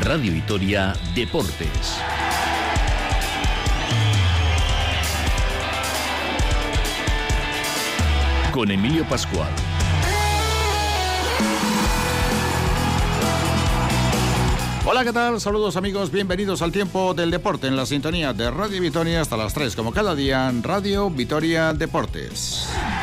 Radio Vitoria Deportes. Con Emilio Pascual. Hola, ¿qué tal? Saludos amigos, bienvenidos al Tiempo del Deporte en la sintonía de Radio Vitoria hasta las 3, como cada día en Radio Vitoria Deportes.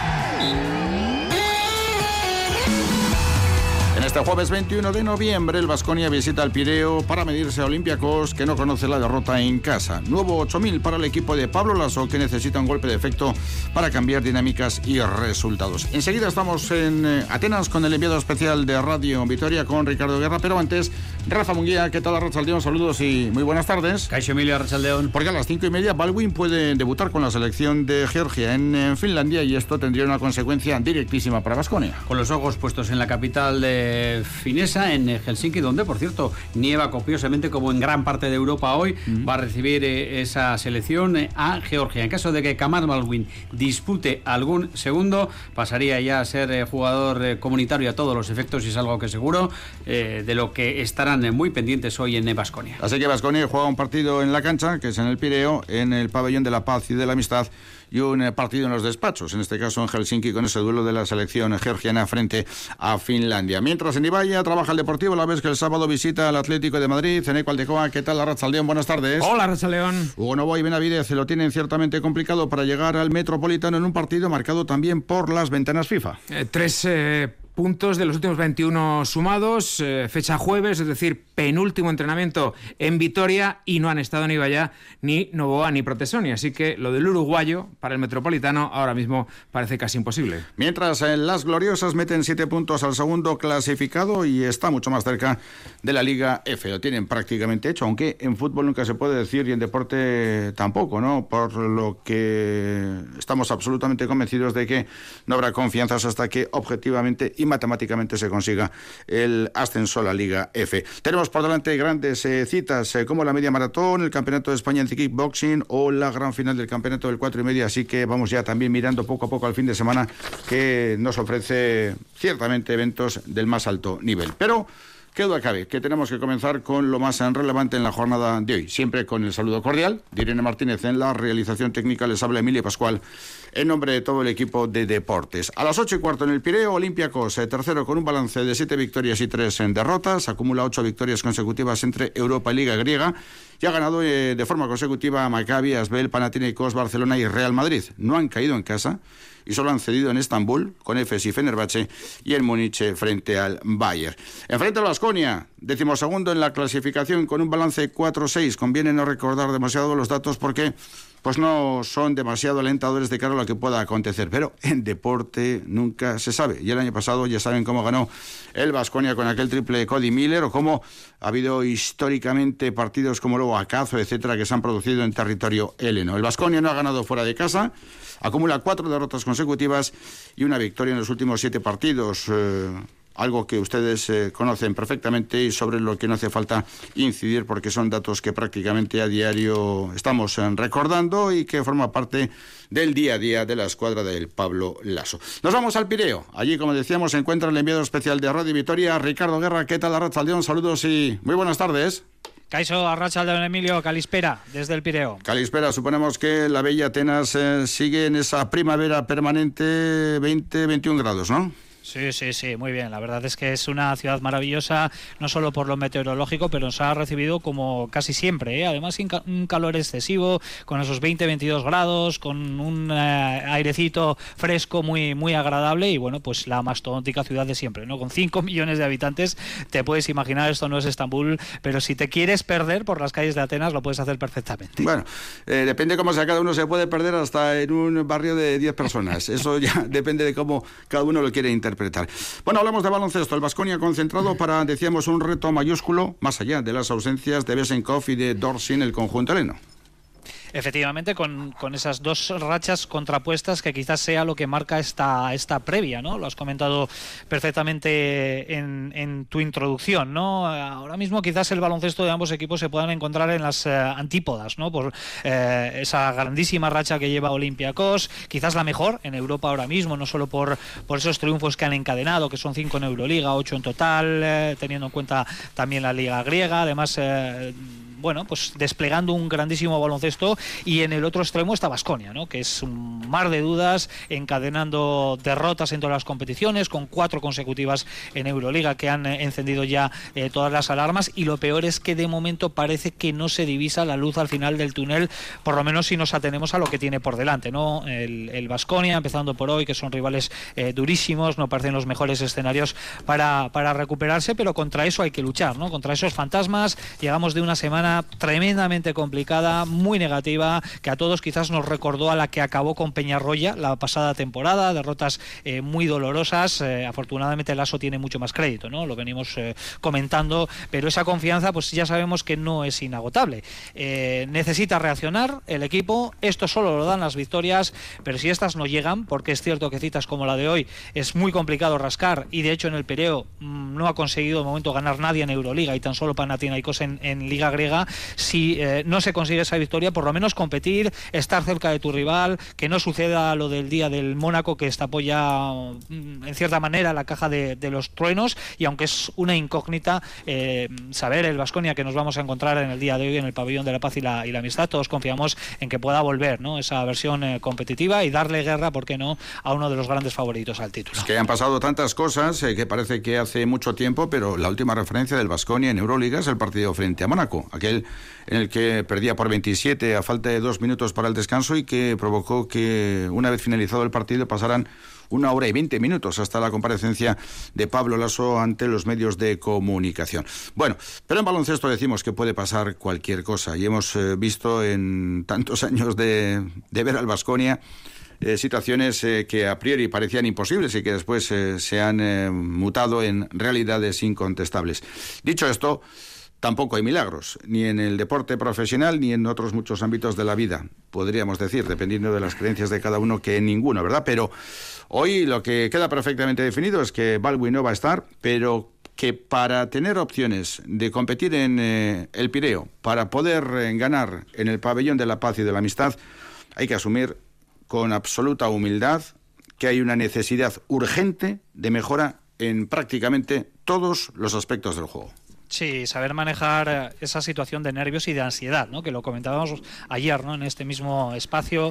En este jueves 21 de noviembre, el Baskonia visita el Pireo para medirse a Olympiacos, que no conoce la derrota en casa. Nuevo 8000 para el equipo de Pablo Lasso, que necesita un golpe de efecto para cambiar dinámicas y resultados. Enseguida estamos en Atenas con el enviado especial de Radio Vitoria, con Ricardo Guerra, pero antes, Rafa Munguía. ¿Qué tal, Arratsaldeón? Saludos y muy buenas tardes. Caixo Emilio, Arratsaldeón. Porque a las 5:30 Baldwin puede debutar con la selección de Georgia en Finlandia, y esto tendría una consecuencia directísima para Baskonia. Con los ojos puestos en la capital de finesa, en Helsinki, donde, por cierto, nieva copiosamente como en gran parte de Europa hoy. Va a recibir esa selección a Georgia. En caso de que Kamar Baldwin dispute algún segundo, pasaría ya a ser jugador comunitario a todos los efectos, y es algo que seguro de lo que estarán muy pendientes hoy en Baskonia. Así que Baskonia juega un partido en la cancha, que es en el Pireo, en el pabellón de la paz y de la amistad, y un partido en los despachos, en este caso en Helsinki, con ese duelo de la selección georgiana frente a Finlandia. Mientras en Ibaya trabaja el Deportivo, la vez que el sábado visita al Atlético de Madrid. Eneco Aldecoa, ¿qué tal, Arratsaldeón? Buenas tardes. Hola, Arratsaldeón. Hugo Novoa y Benavidez lo tienen ciertamente complicado para llegar al Metropolitano en un partido marcado también por las ventanas FIFA. 3 puntos de los últimos 21 sumados, fecha jueves, es decir, penúltimo entrenamiento en Vitoria, y no han estado ni Ibaya, ni Novoa, ni Protesoni, así que lo del uruguayo para el Metropolitano ahora mismo parece casi imposible. Mientras las gloriosas meten 7 puntos al segundo clasificado y está mucho más cerca de la Liga F, lo tienen prácticamente hecho, aunque en fútbol nunca se puede decir y en deporte tampoco, ¿no? Por lo que estamos absolutamente convencidos de que no habrá confianzas hasta que objetivamente y matemáticamente se consiga el ascenso a la Liga F. Tenemos por delante grandes citas como la media maratón, el Campeonato de España en kickboxing o la gran final del Campeonato del 4,5, así que vamos ya también mirando poco a poco al fin de semana, que nos ofrece ciertamente eventos del más alto nivel. Pero qué duda cabe que tenemos que comenzar con lo más relevante en la jornada de hoy. Siempre con el saludo cordial de Irene Martínez en la realización técnica. Les habla Emilio Pascual en nombre de todo el equipo de deportes. A las 8:15 en el Pireo, Olympiacos, tercero con un balance de 7 victorias y 3 derrotas. Acumula 8 victorias consecutivas entre Europa y Liga Griega. Y ha ganado de forma consecutiva Maccabi, Asbel, Panathinaikos, Barcelona y Real Madrid. No han caído en casa y solo han cedido en Estambul con Efes y Fenerbahce, y en Múnich frente al Bayern. Enfrente al Baskonia, 12º en la clasificación con un balance 4-6. Conviene no recordar demasiado los datos porque pues no son demasiado alentadores de cara a lo que pueda acontecer, pero en deporte nunca se sabe. Y el año pasado ya saben cómo ganó el Baskonia con aquel triple de Cody Miller, o cómo ha habido históricamente partidos como luego Acazo, etcétera, que se han producido en territorio heleno. El Baskonia no ha ganado fuera de casa, acumula 4 derrotas consecutivas y una victoria en los últimos 7 partidos. Algo que ustedes conocen perfectamente y sobre lo que no hace falta incidir, porque son datos que prácticamente a diario estamos recordando y que forma parte del día a día de la escuadra del Pablo Lasso. Nos vamos al Pireo. Allí, como decíamos, se encuentra el enviado especial de Radio Vitoria, Ricardo Guerra. ¿Qué tal, Arratsaldeón? Saludos y muy buenas tardes. Caixo, Arratsaldeón, Emilio, Calispera, desde el Pireo. Calispera, suponemos que la bella Atenas sigue en esa primavera permanente, 20-21 grados, ¿no? Sí, muy bien. La verdad es que es una ciudad maravillosa, no solo por lo meteorológico, pero nos ha recibido como casi siempre, ¿eh? Además sin un calor excesivo, con esos 20-22 grados, con un airecito fresco muy, muy agradable, y bueno, pues la mastodóntica ciudad de siempre, ¿no? Con 5 millones de habitantes, te puedes imaginar, esto no es Estambul, pero si te quieres perder por las calles de Atenas, lo puedes hacer perfectamente. Bueno, depende cómo sea cada uno, se puede perder hasta en un barrio de 10 personas. Eso ya depende de cómo cada uno lo quiere interpretar. Bueno, hablamos de baloncesto. El Baskonia concentrado para, decíamos, un reto mayúsculo, más allá de las ausencias de Besenkov y de Dorsey en el conjunto heleno. efectivamente con esas dos rachas contrapuestas que quizás sea lo que marca esta previa, ¿no? Lo has comentado perfectamente en tu introducción, ¿no? Ahora mismo quizás el baloncesto de ambos equipos se puedan encontrar en las antípodas, ¿no? Por esa grandísima racha que lleva Olympiacos, quizás la mejor en Europa ahora mismo, no solo por esos triunfos que han encadenado, que son 5 en Euroliga, 8 en total, teniendo en cuenta también la Liga griega, además pues desplegando un grandísimo baloncesto, y en el otro extremo está Baskonia, ¿no? Que es un mar de dudas, encadenando derrotas en todas las competiciones, con 4 consecutivas en Euroliga que han encendido ya todas las alarmas, y lo peor es que de momento parece que no se divisa la luz al final del túnel, por lo menos si nos atenemos a lo que tiene por delante, ¿no? El Baskonia, empezando por hoy, que son rivales durísimos, no parecen los mejores escenarios para recuperarse, pero contra eso hay que luchar, ¿no? Contra esos fantasmas. Llegamos de una semana tremendamente complicada, muy negativa, que a todos quizás nos recordó a la que acabó con Peñarroya la pasada temporada, derrotas muy dolorosas. Afortunadamente el ASO tiene mucho más crédito, ¿no? Lo venimos comentando, pero esa confianza pues ya sabemos que no es inagotable. Necesita reaccionar el equipo, esto solo lo dan las victorias, pero si estas no llegan, porque es cierto que citas como la de hoy es muy complicado rascar, y de hecho en el Pireo no ha conseguido de momento ganar nadie en Euroliga y tan solo Panathinaikos en Liga griega. Si no se consigue esa victoria, por lo menos competir, estar cerca de tu rival, que no suceda lo del día del Mónaco, que destapó ya en cierta manera la caja de los truenos, y aunque es una incógnita saber el Baskonia que nos vamos a encontrar en el día de hoy en el Pabellón de la Paz y la Amistad, todos confiamos en que pueda volver, ¿no? Esa versión competitiva y darle guerra, ¿por qué no?, a uno de los grandes favoritos al título. Es que han pasado tantas cosas que parece que hace mucho tiempo, pero la última referencia del Baskonia en Euroliga es el partido frente a Mónaco, aquel en el que perdía por 27 a falta de 2 minutos para el descanso, y que provocó que una vez finalizado el partido pasaran 1 hora y 20 minutos hasta la comparecencia de Pablo Laso ante los medios de comunicación. Bueno, pero en baloncesto decimos que puede pasar cualquier cosa, y hemos visto en tantos años de ver al Baskonia situaciones que a priori parecían imposibles y que después se han mutado en realidades incontestables. Dicho esto, tampoco hay milagros, ni en el deporte profesional ni en otros muchos ámbitos de la vida, podríamos decir, dependiendo de las creencias de cada uno, que en ninguno, ¿verdad? Pero hoy lo que queda perfectamente definido es que Baldwin no va a estar, pero que para tener opciones de competir en el Pireo, para poder ganar en el Pabellón de la Paz y de la Amistad, hay que asumir con absoluta humildad que hay una necesidad urgente de mejora en prácticamente todos los aspectos del juego. Sí, saber manejar esa situación de nervios y de ansiedad, ¿no? Que lo comentábamos ayer, ¿no? En este mismo espacio,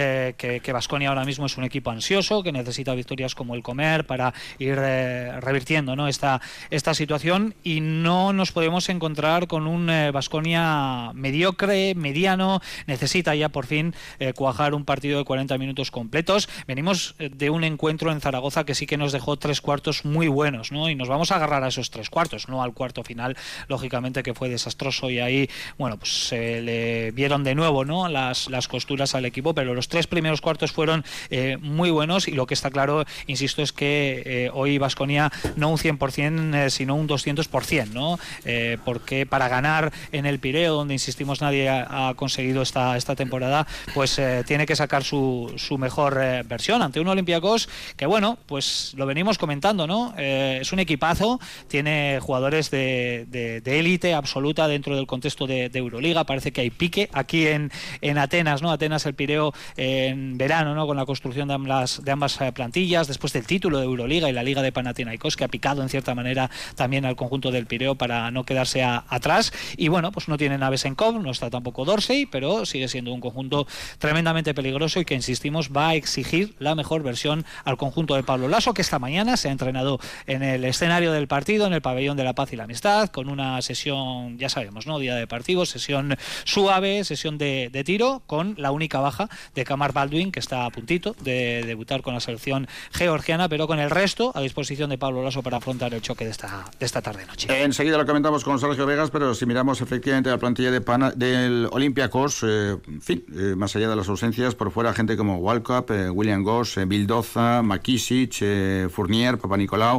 que Baskonia ahora mismo es un equipo ansioso, que necesita victorias como el Comer para ir revirtiendo, ¿no? esta situación, y no nos podemos encontrar con un Baskonia mediocre, mediano. Necesita ya por fin cuajar un partido de 40 minutos completos. Venimos de un encuentro en Zaragoza que sí que nos dejó 3 cuartos muy buenos, ¿no? Y nos vamos a agarrar a esos 3 cuartos, no al cuarto final, lógicamente, que fue desastroso, y ahí, bueno, pues se le vieron de nuevo, ¿no?, las costuras al equipo, pero los 3 primeros cuartos fueron muy buenos, y lo que está claro, insisto, es que hoy Baskonia no un 100%, sino un 200%, ¿no? Porque para ganar en el Pireo, donde insistimos nadie ha conseguido esta temporada, pues tiene que sacar su mejor versión ante un Olympiacos que, bueno, pues lo venimos comentando, ¿no? Es un equipazo, tiene jugadores de élite absoluta dentro del contexto de Euroliga. Parece que hay pique aquí en Atenas, ¿no? Atenas, el Pireo en verano, ¿no?, con la construcción de ambas plantillas, después del título de Euroliga y la Liga de Panathinaikos, que ha picado en cierta manera también al conjunto del Pireo para no quedarse atrás. Y bueno, pues no tiene naves en Cobb, no está tampoco Dorsey, pero sigue siendo un conjunto tremendamente peligroso y que, insistimos, va a exigir la mejor versión al conjunto de Pablo Laso, que esta mañana se ha entrenado en el escenario del partido, en el Pabellón de la Paz y la Amistad, con una sesión, ya sabemos, ¿no?, día de partido, sesión suave, sesión de tiro, con la única baja de Kamar Baldwin, que está a puntito de debutar con la selección georgiana, pero con el resto a disposición de Pablo Laso para afrontar el choque de esta tarde-noche. Enseguida lo comentamos con Sergio Vegas, pero si miramos efectivamente la plantilla del Olympiacos, en fin, más allá de las ausencias, por fuera gente como Walkup, William Goss, Bildoza, Makisic, Fournier, Papanikolaou,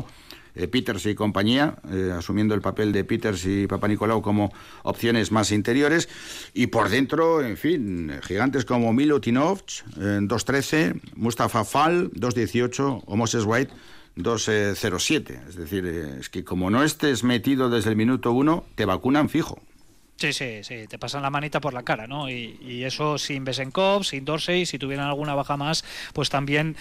Peters y compañía, asumiendo el papel de Peters y Papanikolaou como opciones más interiores, y por dentro, en fin, gigantes como Milutinov, 2.13, Mustafa Fall, 2.18, o Moses White, 2.07. Es decir, es que como no estés metido desde el minuto 1, te vacunan fijo. Sí, te pasan la manita por la cara, ¿no? Y eso sin Besenkov, sin Dorsey, si tuvieran alguna baja más, pues también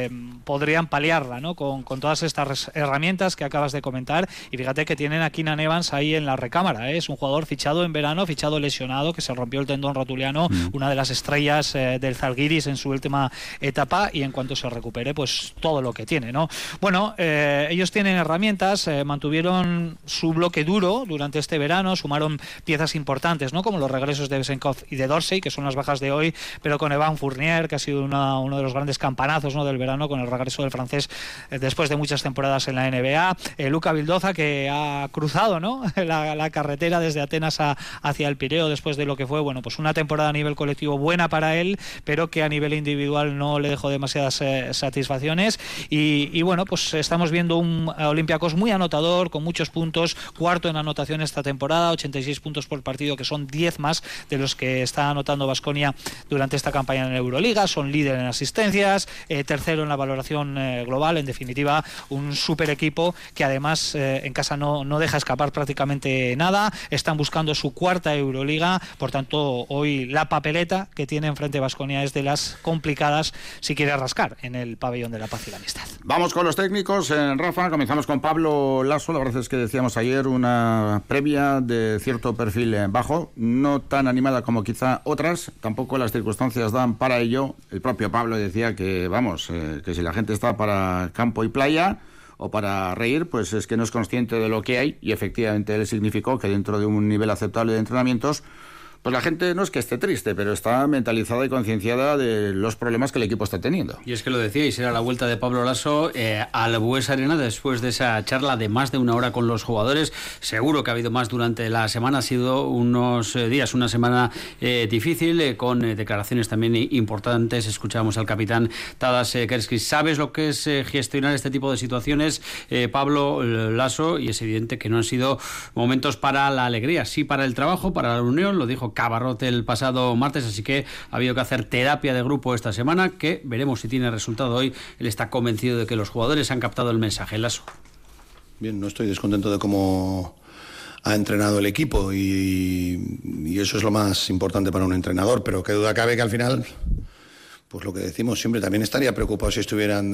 podrían paliarla, ¿no? Con todas estas herramientas que acabas de comentar. Y fíjate que tienen a Keenan Evans ahí en la recámara, ¿eh? Es un jugador fichado en verano, fichado lesionado, que se rompió el tendón rotuliano, una de las estrellas del Zalgiris en su última etapa, y en cuanto se recupere, pues todo lo que tiene, ¿no? Bueno, ellos tienen herramientas, mantuvieron su bloque duro durante este verano, sumaron piezas importantes, ¿no? Como los regresos de Besenkov y de Dorsey, que son las bajas de hoy, pero con Evan Fournier, que ha sido uno de los grandes campanazos, ¿no?, del verano, con el regreso del francés después de muchas temporadas en la NBA. Luka Vildoza, que ha cruzado, ¿no?, la carretera desde Atenas hacia el Pireo después de lo que fue, bueno, pues una temporada a nivel colectivo buena para él, pero que a nivel individual no le dejó demasiadas satisfacciones. Y bueno, pues estamos viendo un Olympiacos muy anotador, con muchos puntos, cuarto en anotación esta temporada, 86 puntos por partido, que son 10 más de los que está anotando Baskonia durante esta campaña en Euroliga. Son líder en asistencias, tercero en la valoración global. En definitiva, un super equipo que además en casa no deja escapar prácticamente nada. Están buscando su cuarta Euroliga, por tanto hoy la papeleta que tiene enfrente Baskonia es de las complicadas si quiere rascar en el pabellón de la paz y la amistad. Vamos con los técnicos, Rafa. Comenzamos con Pablo Laso. La verdad es que decíamos ayer una previa de cierto perfil bajo, no tan animada como quizá otras, tampoco las circunstancias dan para ello. El propio Pablo decía que, vamos, que si la gente está para campo y playa o para reír, pues es que no es consciente de lo que hay, y efectivamente él significó que dentro de un nivel aceptable de entrenamientos, pues la gente no es que esté triste, pero está mentalizada y concienciada de los problemas que el equipo está teniendo. Y es que lo decíais, era la vuelta de Pablo Laso al Bues Arena después de esa charla de más de una hora con los jugadores. Seguro que ha habido más durante la semana, ha sido unos días, una semana difícil, con declaraciones también importantes. Escuchábamos al capitán Tadas Kerskis. ¿Sabes lo que es gestionar este tipo de situaciones, Pablo Laso? Y es evidente que no han sido momentos para la alegría, sí para el trabajo, para la reunión, lo dijo Cabarrot el pasado martes, así que ha habido que hacer terapia de grupo esta semana, que veremos si tiene resultado hoy. Él está convencido de que los jugadores han captado el mensaje. Laso. Bien, no estoy descontento de cómo ha entrenado el equipo, y eso es lo más importante para un entrenador, pero qué duda cabe que al final, pues lo que decimos siempre, también estaría preocupado si estuvieran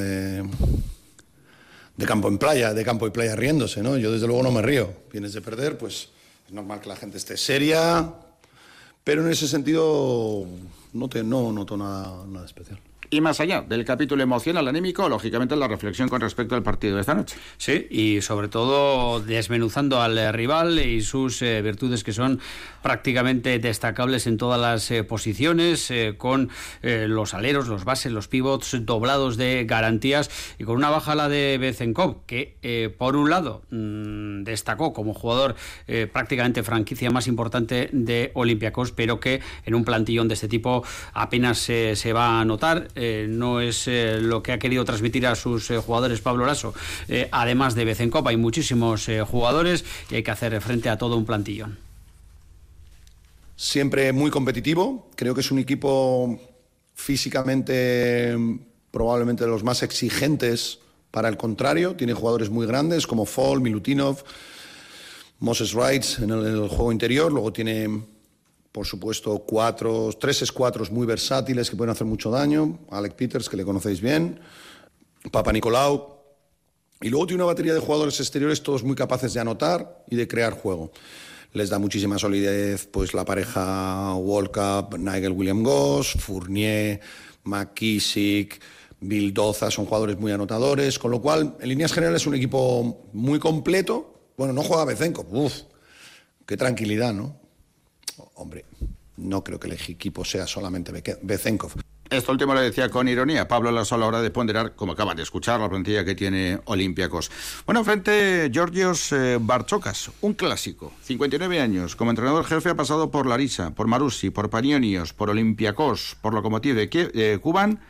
de campo y playa riéndose, ¿no? Yo desde luego no me río. Vienes de perder, pues es normal que la gente esté seria, pero en ese sentido no noto nada especial. Y más allá del capítulo emocional anímico, lógicamente la reflexión con respecto al partido de esta noche. Sí, y sobre todo desmenuzando al rival y sus virtudes, que son prácticamente destacables en todas las posiciones, con los aleros, los bases, los pivots doblados de garantías, y con una baja la de Besenkov, que por un lado destacó como jugador prácticamente franquicia más importante de Olympiacos, pero que en un plantillón de este tipo apenas se va a notar. No es lo que ha querido transmitir a sus jugadores Pablo Laso. Además de Besenkov, hay muchísimos jugadores y hay que hacer frente a todo un plantillón. Siempre muy competitivo. Creo que es un equipo físicamente probablemente de los más exigentes para el contrario. Tiene jugadores muy grandes como Fall, Milutinov, Moses Wright en el juego interior. Luego tiene, por supuesto, tres escuadros muy versátiles que pueden hacer mucho daño. Alec Peters, que le conocéis bien, Papanikolaou. Y luego tiene una batería de jugadores exteriores, todos muy capaces de anotar y de crear juego. Les da muchísima solidez pues la pareja World Cup, Nigel Williams-Goss, Fournier, McKissick, Vildoza, son jugadores muy anotadores, con lo cual, en líneas generales, es un equipo muy completo. Bueno, no juega Besenkov, qué tranquilidad, ¿no? Hombre, no creo que el equipo sea solamente Besenkov. Esto último lo decía con ironía Pablo Laso a la hora de ponderar, como acaban de escuchar, la plantilla que tiene Olympiacos. Bueno, frente Georgios Bartzokas, un clásico, 59 años, como entrenador jefe ha pasado por Larisa, por Marusi, por Panionios, por Olympiacos, por Lokomotiv de Kuban,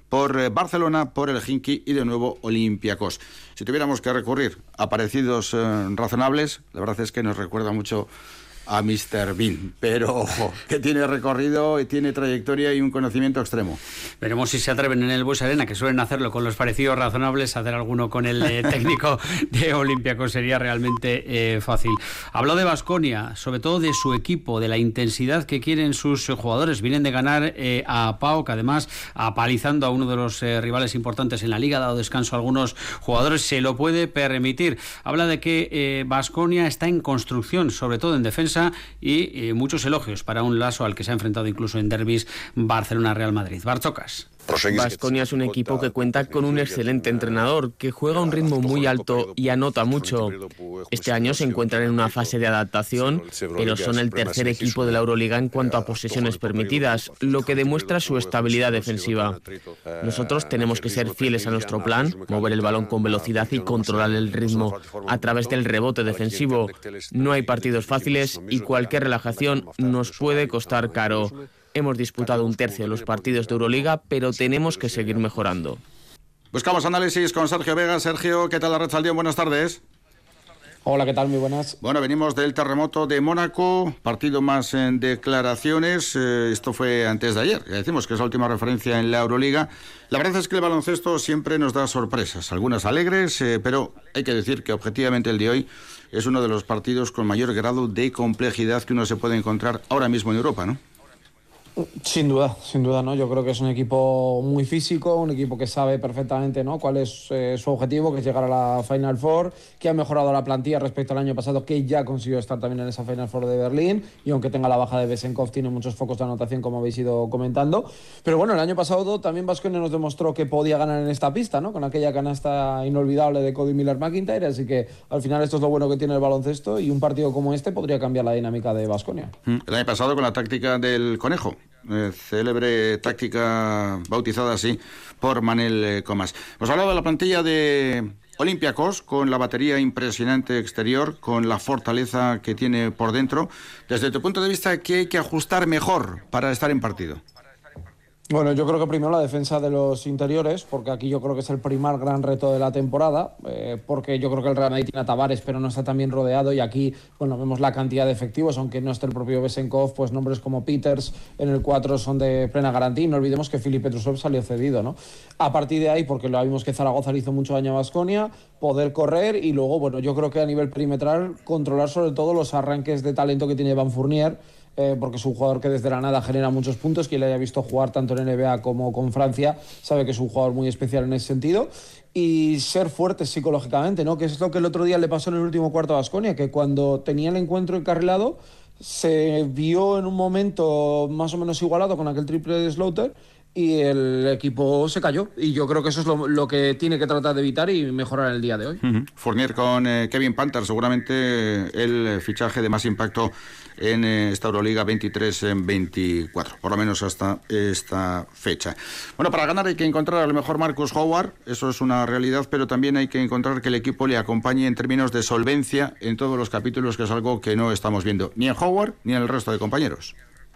por Barcelona, por el Helsinki y de nuevo Olympiacos. Si tuviéramos que recurrir a parecidos razonables, la verdad es que nos recuerda mucho a Mr. Bean, pero ojo, que tiene recorrido y tiene trayectoria y un conocimiento extremo. Veremos si se atreven en el Bues Arena, que suelen hacerlo con los parecidos razonables, hacer alguno con el técnico de Olympiacos sería realmente fácil. Habló de Baskonia, sobre todo de su equipo, de la intensidad que quieren sus jugadores. Vienen de ganar a PAOK, además apalizando a uno de los rivales importantes en la liga, ha dado descanso a algunos jugadores, se lo puede permitir. Habla de que Baskonia está en construcción, sobre todo en defensa, y muchos elogios para un Laso al que se ha enfrentado incluso en derbis Barcelona-Real Madrid. Bartzokas. Baskonia es un equipo que cuenta con un excelente entrenador, que juega a un ritmo muy alto y anota mucho. Este año se encuentran en una fase de adaptación, pero son el tercer equipo de la Euroliga en cuanto a posesiones permitidas, lo que demuestra su estabilidad defensiva. Nosotros tenemos que ser fieles a nuestro plan, mover el balón con velocidad y controlar el ritmo a través del rebote defensivo. No hay partidos fáciles y cualquier relajación nos puede costar caro. Hemos disputado un tercio de los partidos de Euroliga, pero tenemos que seguir mejorando. Buscamos análisis con Sergio Vega. Sergio, ¿qué tal la Arratsaldeon? Buenas tardes. Hola, ¿qué tal? Muy buenas. Bueno, venimos del terremoto de Mónaco, partido más en declaraciones. Esto fue antes de ayer, ya decimos que es la última referencia en la Euroliga. La verdad es que el baloncesto siempre nos da sorpresas, algunas alegres, pero hay que decir que objetivamente el de hoy es uno de los partidos con mayor grado de complejidad que uno se puede encontrar ahora mismo en Europa, ¿no? Sin duda, ¿no? Yo creo que es un equipo muy físico, un equipo que sabe perfectamente, ¿no?, cuál es su objetivo, que es llegar a la Final Four, que ha mejorado la plantilla respecto al año pasado, que ya consiguió estar también en esa Final Four de Berlín, y aunque tenga la baja de Vesenkov, tiene muchos focos de anotación, como habéis ido comentando. Pero bueno, el año pasado también Baskonia nos demostró que podía ganar en esta pista, ¿no?, con aquella canasta inolvidable de Cody Miller-McIntyre, así que al final esto es lo bueno que tiene el baloncesto, y un partido como este podría cambiar la dinámica de Baskonia. El año pasado con la táctica del conejo. Célebre táctica bautizada así por Manel Comas. Hemos hablado de la plantilla de Olympiacos, con la batería impresionante exterior, con la fortaleza que tiene por dentro. Desde tu punto de vista, ¿qué hay que ajustar mejor para estar en partido? Bueno, yo creo que primero la defensa de los interiores, porque aquí yo creo que es el primer gran reto de la temporada, porque yo creo que el Real Madrid tiene a Tavares, pero no está tan bien rodeado, y aquí, bueno, vemos la cantidad de efectivos, aunque no esté el propio Vesenkov, pues nombres como Peters en el 4 son de plena garantía, y no olvidemos que Filip Petrusov salió cedido, ¿no? A partir de ahí, porque lo vimos que Zaragoza le hizo mucho daño a Baskonia, poder correr, y luego, bueno, yo creo que a nivel perimetral, controlar sobre todo los arranques de talento que tiene Van Fournier, porque es un jugador que desde la nada genera muchos puntos. Quien le haya visto jugar tanto en NBA como con Francia sabe que es un jugador muy especial en ese sentido, y ser fuertes psicológicamente, ¿no?, que es lo que el otro día le pasó en el último cuarto a Baskonia, que cuando tenía el encuentro encarrilado se vio en un momento más o menos igualado con aquel triple de Slaughter, y el equipo se cayó, y yo creo que eso es lo que tiene que tratar de evitar y mejorar el día de hoy. Fournier con Kevin Panther, seguramente el fichaje de más impacto en esta Euroliga 23-24, por lo menos hasta esta fecha. Bueno, para ganar hay que encontrar a lo mejor Marcus Howard, eso es una realidad, pero también hay que encontrar que el equipo le acompañe en términos de solvencia en todos los capítulos, que es algo que no estamos viendo ni en Howard ni en el resto de compañeros.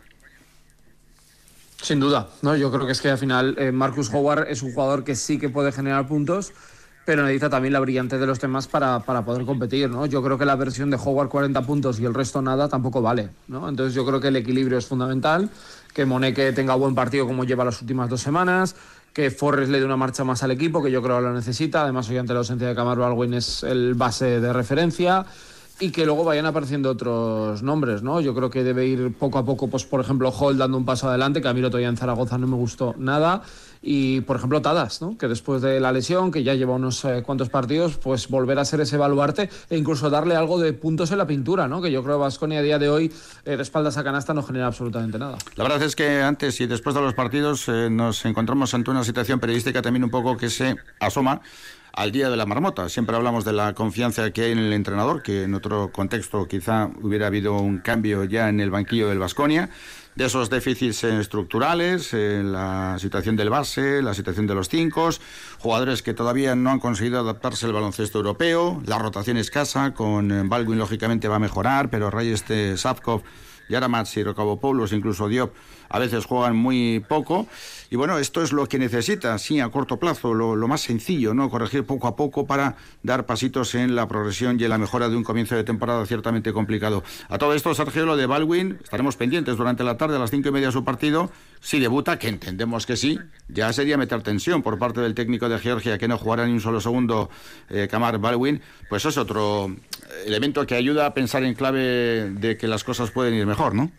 Sin duda, ¿no? Yo creo que es que al final Marcus Howard es un jugador que sí que puede generar puntos, pero necesita también la brillantez de los demás para poder competir, ¿no? Yo creo que la versión de Howard 40 puntos y el resto nada tampoco vale, ¿no? Entonces yo creo que el equilibrio es fundamental, que Moneke tenga buen partido como lleva las últimas 2 semanas, que Forrest le dé una marcha más al equipo, que yo creo que lo necesita. Además, hoy ante la ausencia de Kemar Baldwin es el base de referencia, y que luego vayan apareciendo otros nombres, ¿no? Yo creo que debe ir poco a poco, pues por ejemplo Hall dando un paso adelante, que a mí el otro día en Zaragoza no me gustó nada, y por ejemplo Tadas, ¿no?, que después de la lesión, que ya lleva unos cuantos partidos, pues volver a ser ese baluarte e incluso darle algo de puntos en la pintura, ¿no?, que yo creo que Baskonia a día de hoy de espaldas a canasta no genera absolutamente nada. La verdad es que antes y después de los partidos nos encontramos ante una situación periodística también un poco que se asoma al día de la marmota. Siempre hablamos de la confianza que hay en el entrenador, que en otro contexto quizá hubiera habido un cambio ya en el banquillo del Baskonia, de esos déficits estructurales, la situación del base, la situación de los 5, jugadores que todavía no han conseguido adaptarse al baloncesto europeo, la rotación escasa, con Baldwin lógicamente va a mejorar, pero Reyes Sapkov Yaramaz y Rocabopoulos, incluso Diop, a veces juegan muy poco. Y bueno, esto es lo que necesita, sí, a corto plazo, lo más sencillo, ¿no? Corregir poco a poco para dar pasitos en la progresión y en la mejora de un comienzo de temporada ciertamente complicado. A todo esto, Sergio, lo de Baldwin, estaremos pendientes durante la tarde a las 5:30 su partido. Si debuta, que entendemos que sí, ya sería meter tensión por parte del técnico de Georgia, que no jugará ni un solo segundo Kamar Baldwin. Pues es otro elemento que ayuda a pensar en clave de que las cosas pueden ir mejor, ¿no?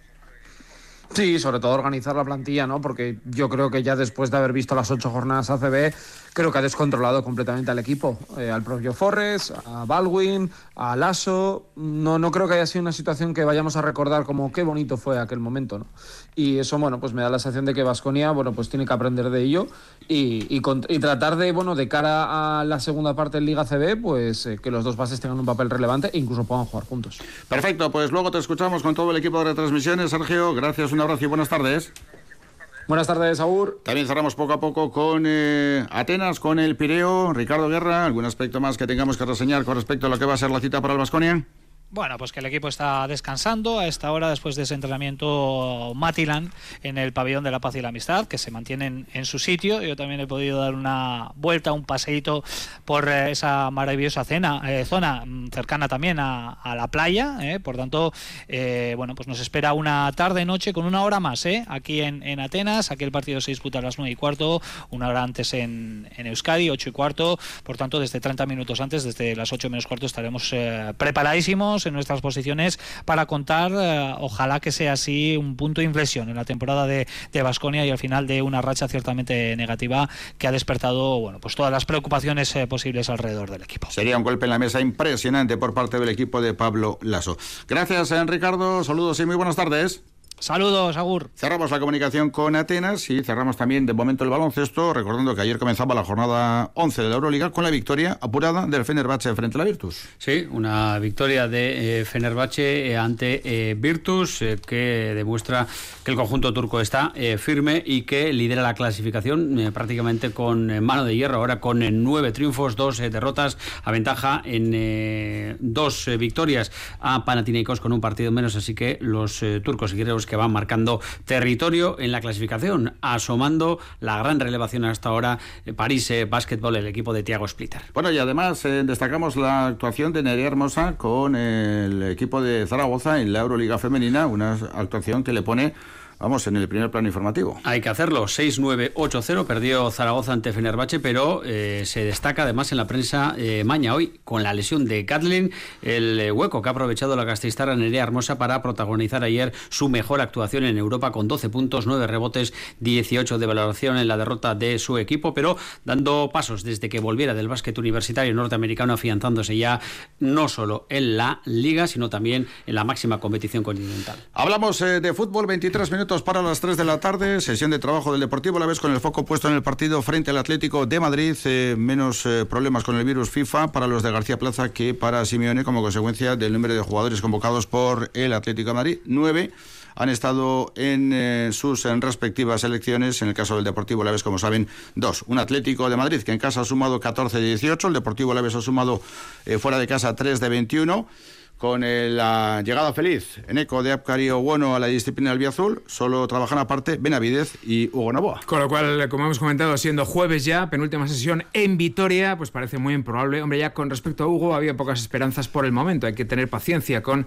Sí, sobre todo organizar la plantilla, ¿no? Porque yo creo que ya después de haber visto las 8 jornadas ACB, creo que ha descontrolado completamente al equipo. Al propio Forres, a Baldwin, a Lasso. No creo que haya sido una situación que vayamos a recordar como qué bonito fue aquel momento, ¿no? Y eso, bueno, pues me da la sensación de que Baskonia, bueno, pues tiene que aprender de ello y tratar de, bueno, de cara a la segunda parte en Liga ACB, pues que los dos bases tengan un papel relevante e incluso puedan jugar juntos. Perfecto, pues luego te escuchamos con todo el equipo de retransmisiones. Sergio, gracias, un abrazo y buenas tardes. Buenas tardes, Agur. También cerramos poco a poco con Atenas, con el Pireo. Ricardo Guerra, ¿algún aspecto más que tengamos que reseñar con respecto a lo que va a ser la cita para el Baskonia? Bueno, pues que el equipo está descansando a esta hora después de ese entrenamiento Matilan en el pabellón de la Paz y la Amistad, que se mantienen en su sitio. Yo también he podido dar una vuelta, un paseíto por esa maravillosa zona cercana también a la playa. Por tanto, bueno, pues nos espera una tarde-noche con una hora más aquí en Atenas. Aquí el partido se disputa a las 9:15, una hora antes en Euskadi, 8:15. Por tanto, desde 30 minutos antes, desde las 8:15 estaremos preparadísimos en nuestras posiciones para contar, ojalá que sea así, un punto de inflexión en la temporada de Baskonia y al final de una racha ciertamente negativa que ha despertado, bueno, pues todas las preocupaciones posibles alrededor del equipo. Sería un golpe en la mesa impresionante por parte del equipo de Pablo Lasso. Gracias, Ricardo, saludos y muy buenas tardes. Saludos, Agur. Cerramos la comunicación con Atenas y cerramos también de momento el baloncesto, recordando que ayer comenzaba la jornada 11 de la Euroliga con la victoria apurada del Fenerbahce frente a la Virtus. Sí, una victoria de Fenerbahce ante Virtus que demuestra que el conjunto turco está firme y que lidera la clasificación prácticamente con mano de hierro, ahora con 9 triunfos, 2 derrotas, aventaja en 2 victorias a Panathinaikos con un partido menos, así que los turcos y griegos que van marcando territorio en la clasificación, asomando la gran relevación hasta ahora París Basketball, el equipo de Thiago Splitter. Bueno, y además destacamos la actuación de Nerea Hermosa con el equipo de Zaragoza en la Euroliga femenina, una actuación que le pone, vamos, en el primer plano informativo. Hay que hacerlo, 6-9-8-0, perdió Zaragoza ante Fenerbahce, pero se destaca además en la prensa maña hoy con la lesión de Kathleen, el hueco que ha aprovechado la gasteiztarra Nerea Hermosa para protagonizar ayer su mejor actuación en Europa con 12 puntos, 9 rebotes, 18 de valoración en la derrota de su equipo, pero dando pasos desde que volviera del básquet universitario norteamericano, afianzándose ya no solo en la Liga, sino también en la máxima competición continental. Hablamos de fútbol, 23 minutos para las 3 de la tarde, sesión de trabajo del Deportivo Alavés con el foco puesto en el partido frente al Atlético de Madrid, menos problemas con el virus FIFA para los de García Plaza que para Simeone como consecuencia del número de jugadores convocados por el Atlético de Madrid. 9 han estado en sus respectivas selecciones. En el caso del Deportivo Alavés, como saben, 2. Un Atlético de Madrid que en casa ha sumado 14 de 18, el Deportivo Alavés ha sumado fuera de casa 3 de 21. Con la llegada feliz en eco de Abkari Owono a la disciplina albiazul, solo trabajan aparte Benavidez y Hugo Novoa. Con lo cual, como hemos comentado, siendo jueves ya, penúltima sesión en Vitoria, pues parece muy improbable. Hombre, ya con respecto a Hugo había pocas esperanzas por el momento. Hay que tener paciencia con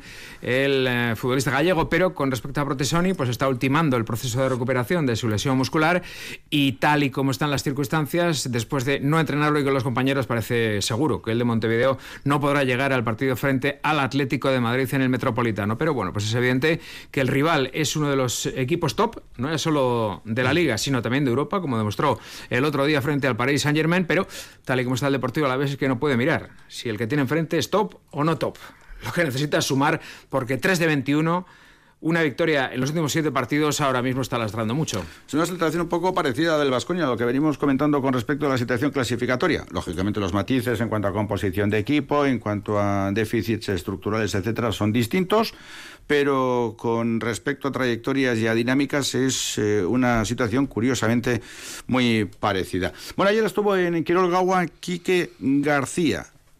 el futbolista gallego, pero con respecto a Protesoni, pues está ultimando el proceso de recuperación de su lesión muscular y tal y como están las circunstancias, después de no entrenarlo y con los compañeros, parece seguro que el de Montevideo no podrá llegar al partido frente al Atlético de Madrid en el Metropolitano. Pero bueno, pues es evidente que el rival es uno de los equipos top, no es solo de la Liga, sino también de Europa, como demostró el otro día frente al Paris Saint-Germain, pero tal y como está el Deportivo Alavés es que no puede mirar si el que tiene enfrente es top o no top. Lo que necesita es sumar, porque 3 de 21... una victoria en los últimos 7 partidos ahora mismo está lastrando mucho. Es una situación un poco parecida a del Baskonia, lo que venimos comentando con respecto a la situación clasificatoria. Lógicamente los matices en cuanto a composición de equipo, en cuanto a déficits estructurales, etcétera, son distintos, pero con respecto a trayectorias y a dinámicas es una situación curiosamente muy parecida. Bueno, ayer estuvo en Quirol Gaua Quique García.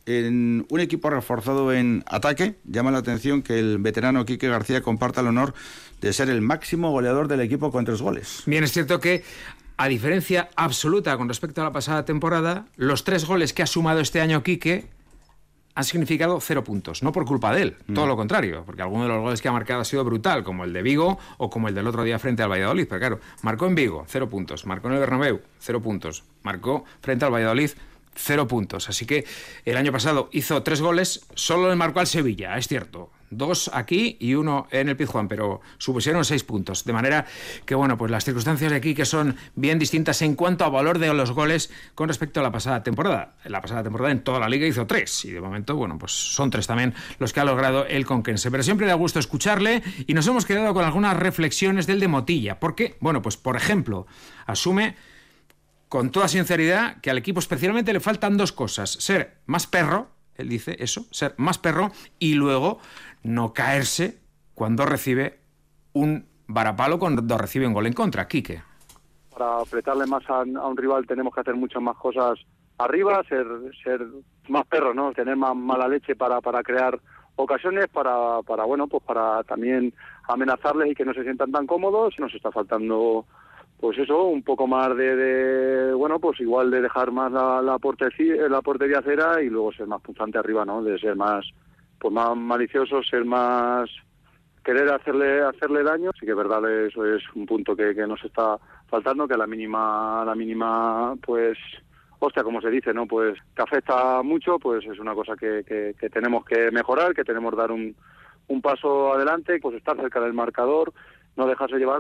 en un equipo reforzado en ataque. Llama la atención que el veterano Quique García comparta el honor de ser el máximo goleador del equipo con 3 goles. Bien, es cierto que, a diferencia absoluta con respecto a la pasada temporada, los 3 goles que ha sumado este año Quique han significado 0 puntos, no por culpa de él, todo lo contrario, porque alguno de los goles que ha marcado ha sido brutal, como el de Vigo o como el del otro día frente al Valladolid. Pero claro, marcó en Vigo, 0 puntos, marcó en el Bernabéu, 0 puntos, marcó frente al Valladolid, 0 puntos. Así que el año pasado hizo 3 goles, solo le marcó al Sevilla, es cierto. 2 aquí y 1 en el Pizjuán, pero supusieron 6 puntos. De manera que, bueno, pues las circunstancias de aquí que son bien distintas en cuanto a valor de los goles con respecto a la pasada temporada. En la pasada temporada en toda la liga hizo 3 y de momento, bueno, pues son 3 también los que ha logrado el conquense. Pero siempre da gusto escucharle y nos hemos quedado con algunas reflexiones del de Motilla. Porque, bueno, pues por ejemplo, asume con toda sinceridad que al equipo especialmente le faltan 2 cosas. Ser más perro, él dice eso, ser más perro, y luego no caerse cuando recibe un varapalo, cuando recibe un gol en contra. Quique. Para apretarle más a un rival tenemos que hacer muchas más cosas arriba, ser más perros, ¿no? Tener más mala leche para crear ocasiones, para bueno, pues para también amenazarles y que no se sientan tan cómodos. Nos está faltando, pues eso, un poco más de bueno, pues igual de dejar más la portería cera y luego ser más punzante arriba, ¿no? De ser más, pues más malicioso, ser más, querer hacerle daño. Sí que es verdad, eso es un punto que nos está faltando, que a la mínima, pues, hostia, como se dice, ¿no? Pues que afecta mucho, pues es una cosa que tenemos que mejorar, que tenemos que dar un paso adelante, pues estar cerca del marcador, no dejarse llevar.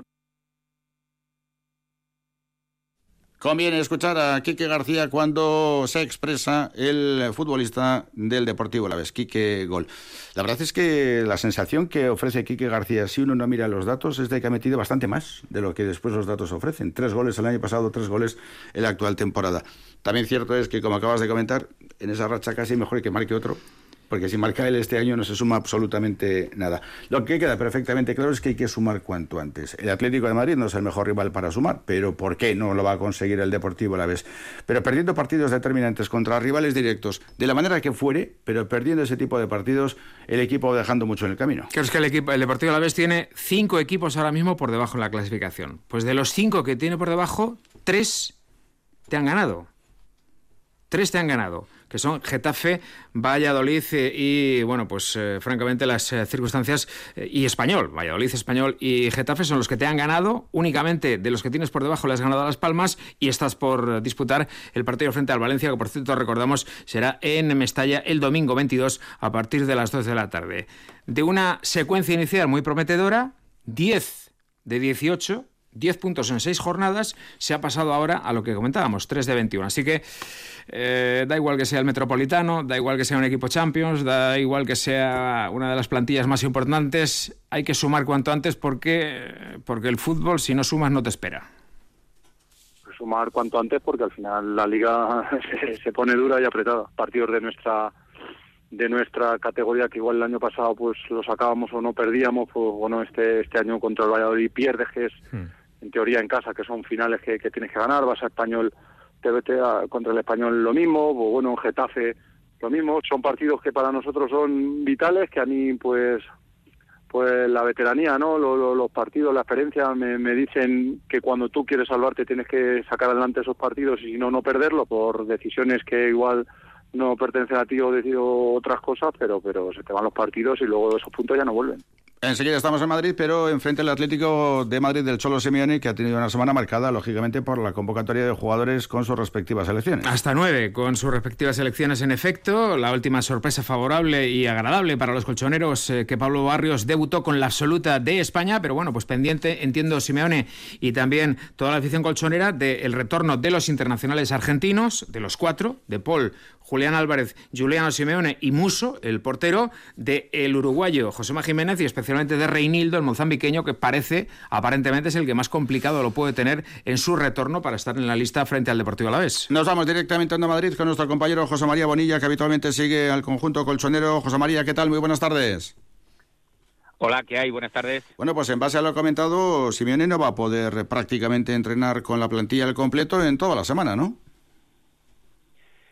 Conviene escuchar a Quique García cuando se expresa el futbolista del Deportivo Alavés, Quique Gol. La verdad es que la sensación que ofrece Quique García, si uno no mira los datos, es de que ha metido bastante más de lo que después los datos ofrecen. 3 goles el año pasado, 3 goles en la actual temporada. También cierto es que, como acabas de comentar, en esa racha casi mejor que marque otro, porque si marca él este año no se suma absolutamente nada. Lo que queda perfectamente claro es que hay que sumar cuanto antes. El Atlético de Madrid no es el mejor rival para sumar, pero ¿por qué no lo va a conseguir el Deportivo Alavés? Pero perdiendo partidos determinantes contra rivales directos, de la manera que fuere, pero perdiendo ese tipo de partidos, el equipo va dejando mucho en el camino. Creo que el Deportivo Alavés tiene 5 equipos ahora mismo por debajo en la clasificación. Pues de los 5 que tiene por debajo, 3 te han ganado. 3 te han ganado, que son Getafe, Valladolid y, bueno, pues francamente las circunstancias, y Español, Valladolid, Español y Getafe son los que te han ganado. Únicamente de los que tienes por debajo le has ganado a Las Palmas y estás por disputar el partido frente al Valencia, que por cierto recordamos será en Mestalla el domingo 22 a partir de las 2 de la tarde. De una secuencia inicial muy prometedora, 10 de 18, 10 puntos en 6 jornadas, se ha pasado ahora a lo que comentábamos, 3 de 21. Así que da igual que sea el Metropolitano, da igual que sea un equipo Champions, da igual que sea una de las plantillas más importantes, hay que sumar cuanto antes porque el fútbol, si no sumas, no te espera. Sumar cuanto antes porque al final la liga se pone dura y apretada. Partidos de nuestra categoría que igual el año pasado pues lo sacábamos o no perdíamos, pues bueno, este año contra el Valladolid pierdes, que es en teoría en casa, que son finales que tienes que ganar. Vas a Español, contra el Español lo mismo, o bueno, en Getafe lo mismo. Son partidos que para nosotros son vitales, que a mí pues la veteranía, ¿no? Los partidos, la experiencia me dicen que cuando tú quieres salvarte tienes que sacar adelante esos partidos y si no perderlo por decisiones que igual no pertenecen a ti o decido otras cosas, pero se te van los partidos y luego esos puntos ya no vuelven. Enseguida estamos en Madrid, pero enfrente el Atlético de Madrid del Cholo Simeone, que ha tenido una semana marcada, lógicamente, por la convocatoria de jugadores con sus respectivas selecciones. Hasta 9 con sus respectivas selecciones, en efecto. La última sorpresa favorable y agradable para los colchoneros, que Pablo Barrios debutó con la absoluta de España, pero bueno, pues pendiente, entiendo, Simeone y también toda la afición colchonera, del retorno de los internacionales argentinos, de los 4, de Paul, Julián Álvarez, Giuliano Simeone y Musso, el portero, del uruguayo Josema Jiménez y especialmente de Reinildo, el mozambiqueño, que aparentemente es el que más complicado lo puede tener en su retorno para estar en la lista frente al Deportivo Alavés. Nos vamos directamente a Madrid con nuestro compañero José María Bonilla, que habitualmente sigue al conjunto colchonero. José María, ¿qué tal? Muy buenas tardes. Hola, ¿qué hay? Buenas tardes. Bueno, pues en base a lo comentado, Simeone no va a poder prácticamente entrenar con la plantilla al completo en toda la semana, ¿no?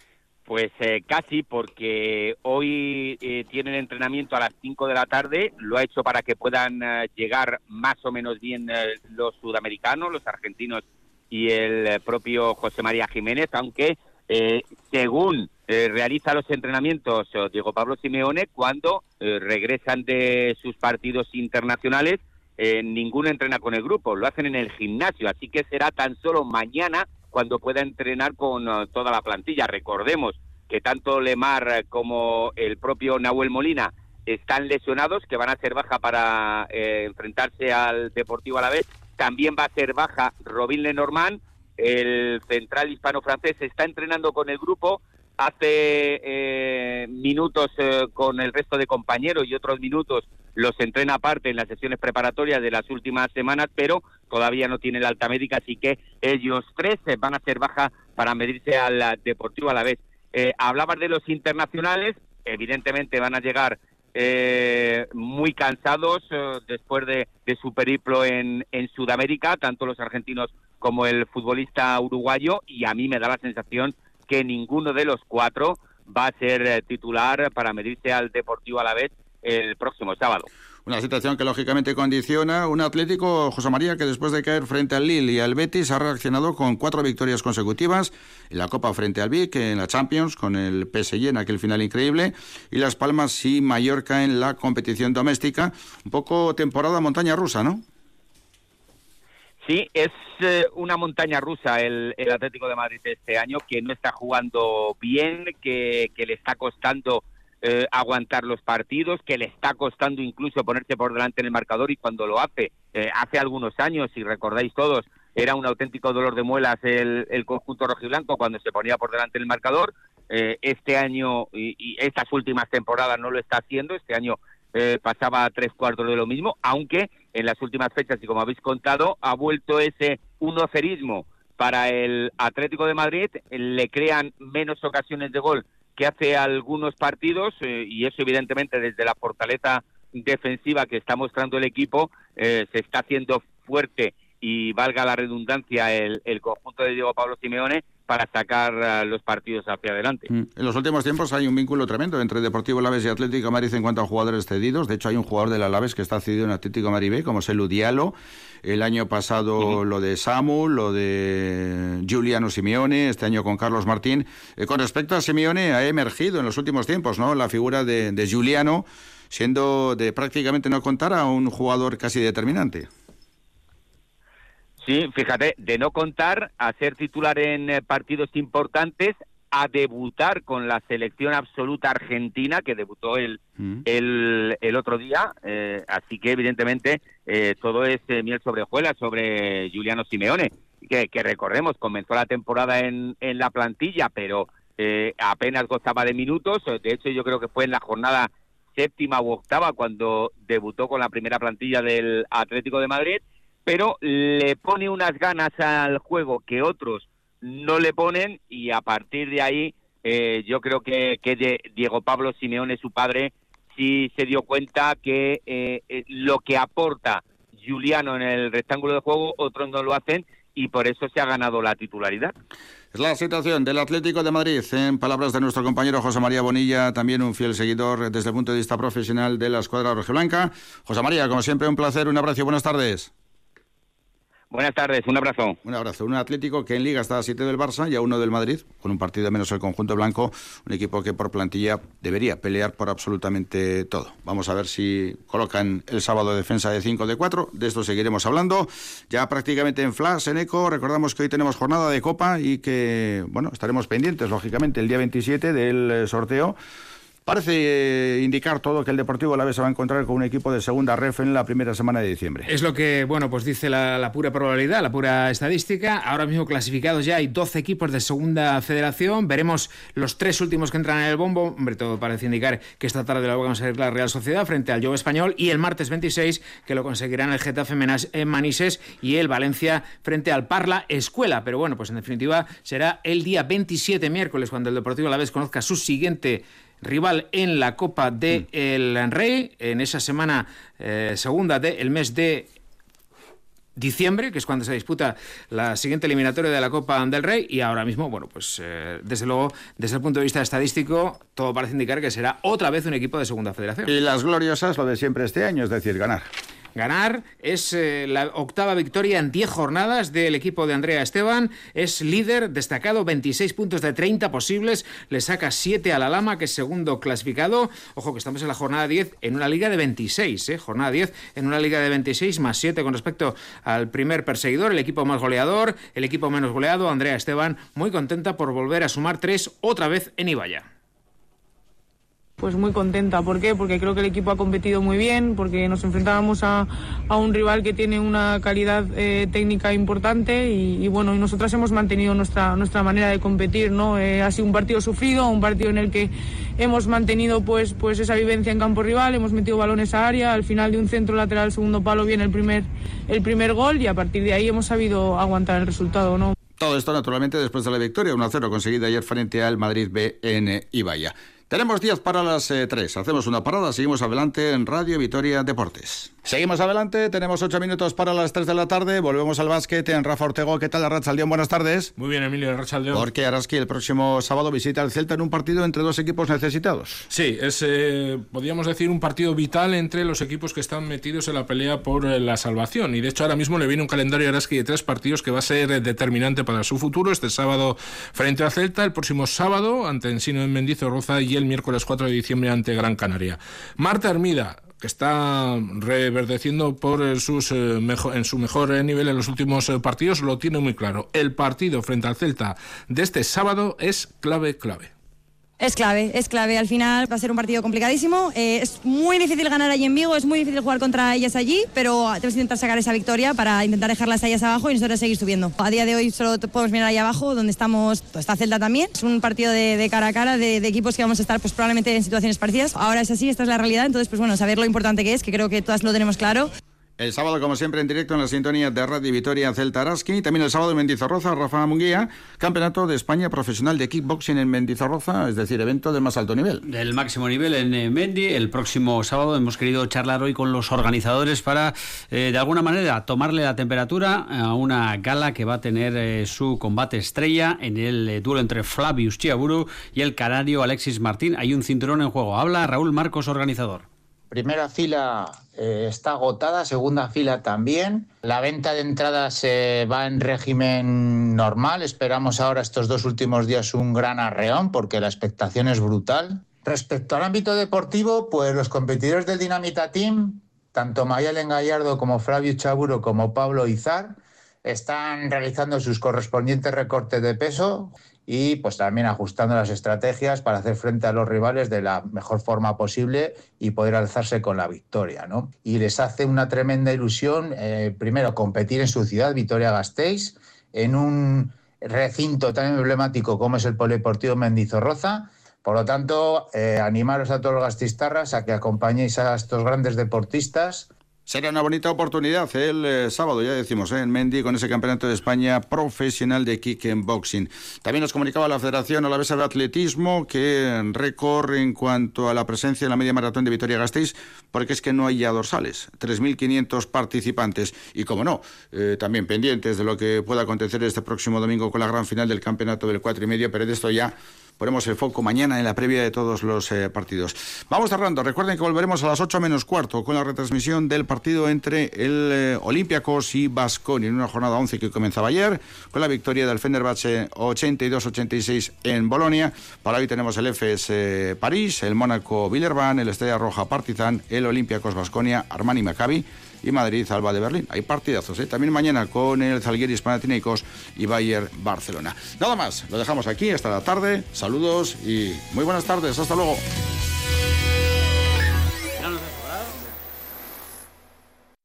Pues casi, porque hoy tienen entrenamiento a las 5 de la tarde, lo ha hecho para que puedan llegar más o menos bien los sudamericanos, los argentinos y el propio José María Jiménez, aunque según realiza los entrenamientos Diego Pablo Simeone, cuando regresan de sus partidos internacionales, ninguno entrena con el grupo, lo hacen en el gimnasio, así que será tan solo mañana cuando pueda entrenar con toda la plantilla. Recordemos que tanto Lemar como el propio Nahuel Molina están lesionados, que van a ser baja para enfrentarse al Deportivo Alavés. También va a ser baja Robin Lenormand, el central hispano-francés, está entrenando con el grupo, hace minutos con el resto de compañeros y otros minutos los entrena aparte en las sesiones preparatorias de las últimas semanas, pero todavía no tiene la alta médica, así que ellos tres van a ser baja para medirse al Deportivo Alavés. Hablabas de los internacionales, evidentemente van a llegar muy cansados después de su periplo en Sudamérica, tanto los argentinos como el futbolista uruguayo, y a mí me da la sensación que ninguno de los cuatro va a ser titular para medirse al Deportivo Alavés el próximo sábado. Una situación que lógicamente condiciona un Atlético, José María, que después de caer frente al Lille y al Betis ha reaccionado con 4 victorias consecutivas en la Copa frente al Vic, en la Champions con el PSG en aquel final increíble, y Las Palmas y Mallorca en la competición doméstica. Un poco temporada montaña rusa, ¿no? Sí, es una montaña rusa el Atlético de Madrid este año, que no está jugando bien, que le está costando aguantar los partidos, que le está costando incluso ponerse por delante en el marcador, y cuando lo hace, hace algunos años, si recordáis todos, era un auténtico dolor de muelas el conjunto rojiblanco cuando se ponía por delante en el marcador. Este año y estas últimas temporadas no lo está haciendo. Este año pasaba a 3/4 de lo mismo, aunque en las últimas fechas, y como habéis contado, ha vuelto ese unocerismo para el Atlético de Madrid, le crean menos ocasiones de gol que hace algunos partidos, y eso evidentemente desde la fortaleza defensiva que está mostrando el equipo, se está haciendo fuerte, y valga la redundancia, el conjunto de Diego Pablo Simeone para sacar los partidos hacia adelante. En los últimos tiempos hay un vínculo tremendo entre Deportivo Alavés y Atlético de Madrid en cuanto a jugadores cedidos. De hecho, hay un jugador del Alavés que está cedido en Atlético de Madrid B, como es el Diallo. El año pasado lo de Samu, lo de Giuliano Simeone, este año con Carlos Martín. Con respecto a Simeone, ha emergido en los últimos tiempos, ¿no?, la figura de Giuliano, siendo de prácticamente no contar a un jugador casi determinante. Sí, fíjate, de no contar a ser titular en partidos importantes, a debutar con la selección absoluta argentina, que debutó el otro día, así que evidentemente todo es miel sobre hojuelas sobre Giuliano Simeone, que recordemos, comenzó la temporada en la plantilla, pero apenas gozaba de minutos. De hecho, yo creo que fue en la jornada 7ª u 8ª cuando debutó con la primera plantilla del Atlético de Madrid, pero le pone unas ganas al juego que otros no le ponen, y a partir de ahí yo creo que Diego Pablo Simeone, su padre, sí se dio cuenta que lo que aporta Giuliano en el rectángulo de juego otros no lo hacen, y por eso se ha ganado la titularidad. Es la situación del Atlético de Madrid, en palabras de nuestro compañero José María Bonilla, también un fiel seguidor desde el punto de vista profesional de la escuadra rojiblanca. José María, como siempre, un placer, un abrazo y buenas tardes. Buenas tardes, un abrazo. Un abrazo. Un Atlético que en Liga está a 7 del Barça y a 1 del Madrid, con un partido menos el conjunto blanco, un equipo que por plantilla debería pelear por absolutamente todo. Vamos a ver si colocan el sábado defensa de 5 de 4, de esto seguiremos hablando. Ya prácticamente en flash, en eco, recordamos que hoy tenemos jornada de Copa y que, bueno, estaremos pendientes, lógicamente, el día 27 del sorteo. Parece indicar todo que el Deportivo Alavés se va a encontrar con un equipo de segunda ref en la primera semana de diciembre. Es lo que, bueno, pues dice la pura probabilidad, la pura estadística. Ahora mismo clasificados ya hay 12 equipos de segunda federación. Veremos los 3 últimos que entran en el bombo. Hombre, todo parece indicar que esta tarde lo va a conseguir la Real Sociedad frente al Jove Español, y el martes 26 que lo conseguirán el Getafe en Manises y el Valencia frente al Parla Escuela. Pero bueno, pues en definitiva será el día 27, miércoles, cuando el Deportivo Alavés conozca su siguiente rival en la Copa del Rey, en esa semana segunda del mes de diciembre, que es cuando se disputa la siguiente eliminatoria de la Copa del Rey, y ahora mismo, bueno, pues desde luego, desde el punto de vista estadístico, todo parece indicar que será otra vez un equipo de Segunda Federación. Y las gloriosas, lo de siempre este año, es decir, ganar. Ganar es la octava victoria en 10 jornadas del equipo de Andrea Esteban. Es líder destacado, 26 puntos de 30 posibles. Le saca 7 a la Lama, que es segundo clasificado. Ojo que estamos en la jornada 10 en una liga de 26. Jornada 10 en una liga de 26 más 7 con respecto al primer perseguidor, el equipo más goleador, el equipo menos goleado. Andrea Esteban muy contenta por volver a sumar 3 otra vez en Ibaya. Pues muy contenta. ¿Por qué? Porque creo que el equipo ha competido muy bien, porque nos enfrentábamos a un rival que tiene una calidad técnica importante y bueno, y nosotras hemos mantenido nuestra manera de competir, ¿no? Ha sido un partido sufrido, un partido en el que hemos mantenido pues esa vivencia en campo rival, hemos metido balones a área, al final de un centro lateral segundo palo viene el primer gol y a partir de ahí hemos sabido aguantar el resultado, ¿no? Todo esto naturalmente después de la victoria 1-0 conseguida ayer frente al Madrid B en Ibaya. Tenemos 10 para las 3. Hacemos una parada, seguimos adelante en Radio Vitoria Deportes. Seguimos adelante, tenemos 8 minutos para las 3 de la tarde. Volvemos al básquet en Rafa Ortego. ¿Qué tal, Arratsaldeón? Buenas tardes. Muy bien, Emilio, Arratsaldeón. Porque Araski el próximo sábado visita al Celta en un partido entre dos equipos necesitados. Sí, es, podríamos decir, un partido vital entre los equipos que están metidos en la pelea por la salvación. Y de hecho ahora mismo le viene un calendario a Araski de 3 partidos que va a ser determinante para su futuro. Este sábado frente al Celta, el próximo sábado ante Ensino en Mendizorroza y el miércoles 4 de diciembre ante Gran Canaria. Marta Hermida, que está reverdeciendo por en su mejor nivel en los últimos partidos, lo tiene muy claro. El partido frente al Celta de este sábado es clave. Es clave. Al final va a ser un partido complicadísimo. Es muy difícil ganar allí en Vigo, es muy difícil jugar contra ellas allí, pero tenemos que intentar sacar esa victoria para intentar dejarlas a ellas abajo y nosotros seguir subiendo. A día de hoy solo podemos mirar ahí abajo, donde estamos, está Celta también. Es un partido de cara a cara, de equipos que vamos a estar pues probablemente en situaciones parecidas. Ahora es así, esta es la realidad, entonces pues bueno, saber lo importante que es, que creo que todas lo tenemos claro. El sábado, como siempre, en directo en la sintonía de Radio Vitoria Celta Araski. También el sábado en Mendizorroza, Rafa Munguía, Campeonato de España Profesional de Kickboxing en Mendizorroza, es decir, evento del más alto nivel. Del máximo nivel en Mendi. El próximo sábado hemos querido charlar hoy con los organizadores para, de alguna manera, tomarle la temperatura a una gala que va a tener su combate estrella en el duelo entre Flavius Chiaburu y el canario Alexis Martín. Hay un cinturón en juego. Habla Raúl Marcos, organizador. Primera fila está agotada, segunda fila también. La venta de entradas va en régimen normal. Esperamos ahora estos 2 últimos días un gran arreón porque la expectación es brutal. Respecto al ámbito deportivo, pues los competidores del Dinamita Team, tanto Mayalen Gallardo como Flavio Chaburo como Pablo Izar, están realizando sus correspondientes recortes de peso y pues también ajustando las estrategias para hacer frente a los rivales de la mejor forma posible y poder alzarse con la victoria, ¿no? Y les hace una tremenda ilusión, primero, competir en su ciudad, Vitoria-Gasteiz, en un recinto tan emblemático como es el Polideportivo Mendizorroza. Por lo tanto, animaros a todos los gasteiztarras a que acompañéis a estos grandes deportistas. Será una bonita oportunidad el sábado, ya decimos, en Mendi, con ese Campeonato de España Profesional de Kickboxing. También nos comunicaba la Federación Alavesa de Atletismo que récord en cuanto a la presencia en la media maratón de Vitoria-Gasteiz, porque es que no hay ya dorsales, 3.500 participantes. Y como no, también pendientes de lo que pueda acontecer este próximo domingo con la gran final del campeonato del 4,5, pero de esto ya ponemos el foco mañana en la previa de todos los partidos. Vamos cerrando. Recuerden que volveremos a las 8 menos cuarto con la retransmisión del partido entre el Olympiacos y Baskonia en una jornada 11 que comenzaba ayer con la victoria del Fenerbahce 82-86 en Bolonia. Para hoy tenemos el FS París, el Mónaco Villerban, el Estrella Roja Partizan, el Olympiacos Baskonia, Armani Maccabi y Madrid Alba de Berlín. Hay partidazos, También mañana con el Zalgiris Panathinaikos y Bayern Barcelona. Nada más, lo dejamos aquí hasta la tarde. Saludos y muy buenas tardes. Hasta luego.